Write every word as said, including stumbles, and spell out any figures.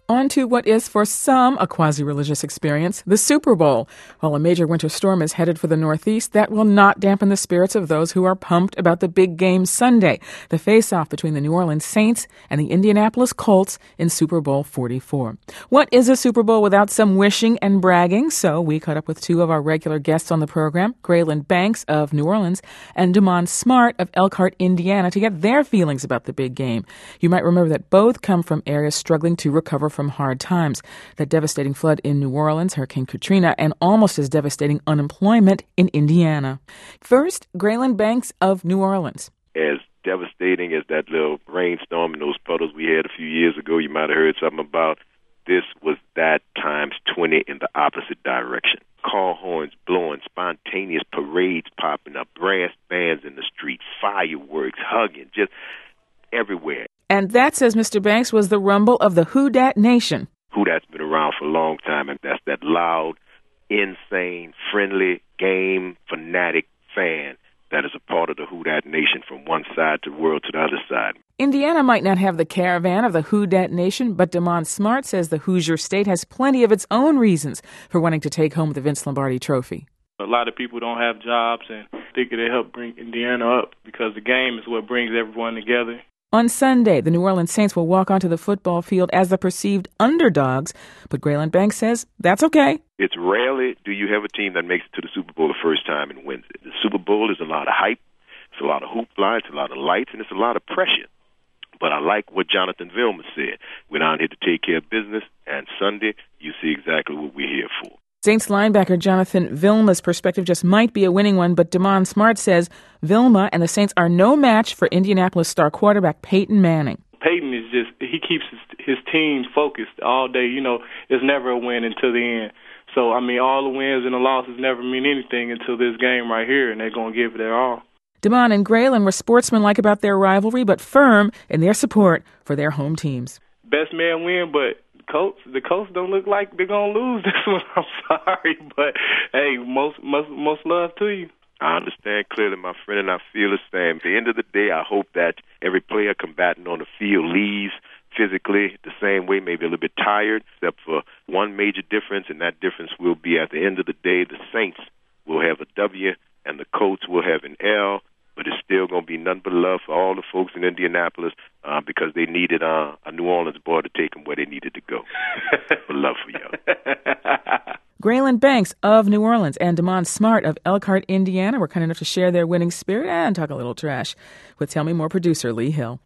On to what is for some a quasi-religious experience, the Super Bowl. While a major winter storm is headed for the Northeast, that will not dampen the spirits of those who are pumped about the big game Sunday, the face-off between the New Orleans Saints and the Indianapolis Colts in Super Bowl forty-four. What is a Super Bowl without some wishing and bragging? So we caught up with two of our regular guests on the program, Graylin Banks of New Orleans and Damon Smart of Elkhart, Indiana, to get their feelings about the big game. You might remember that both come from areas struggling to recover from hard times. That devastating flood in New Orleans, Hurricane Katrina, and almost as devastating unemployment in Indiana. First, Graylin Banks of New Orleans. As devastating as that little rainstorm and those puddles we had a few years ago, you might have heard something about, this was that times twenty in the opposite direction. Car horns blowing, spontaneous parades popping up, brass bands in the street, fireworks, hugging, just everywhere. And that, says Mister Banks, was the rumble of the Who Dat Nation. Who Dat's been around for a long time, and that's that loud, insane, friendly, game, fanatic fan that is a part of the Who Dat Nation from one side to the world to the other side. Indiana might not have the caravan of the Who Dat Nation, but Damon Smart says the Hoosier State has plenty of its own reasons for wanting to take home the Vince Lombardi Trophy. A lot of people don't have jobs, and I think they help bring Indiana up because the game is what brings everyone together. On Sunday, the New Orleans Saints will walk onto the football field as the perceived underdogs, but Graylin Banks says that's okay. It's rarely do you have a team that makes it to the Super Bowl the first time and wins it. The Super Bowl is a lot of hype, it's a lot of hoopla, it's a lot of lights, and it's a lot of pressure. But I like what Jonathan Vilma said. We're down here to take care of business, and Sunday, you see exactly what we're here for. Saints linebacker Jonathan Vilma's perspective just might be a winning one, but Damon Smart says Vilma and the Saints are no match for Indianapolis star quarterback Peyton Manning. Peyton is just, he keeps his, his team focused all day. You know, it's never a win until the end. So, I mean, all the wins and the losses never mean anything until this game right here, and they're going to give it their all. Damon and Graylin were sportsmanlike about their rivalry, but firm in their support for their home teams. Best man win, but Colts, the Colts don't look like they're going to lose this one. I'm sorry, but, hey, most, most, most love to you. I understand clearly, my friend, and I feel the same. At the end of the day, I hope that every player combating on the field leaves physically the same way, maybe a little bit tired, except for one major difference, and that difference will be at the end of the day, the Saints will have a W and the Colts will have an L. But it's still going to be nothing but love for all the folks in Indianapolis uh, because they needed uh, a New Orleans boy to take them where they needed to go. Love for y'all. Graylin Banks of New Orleans and Damon Smart of Elkhart, Indiana were kind enough to share their winning spirit and talk a little trash with Tell Me More producer Lee Hill.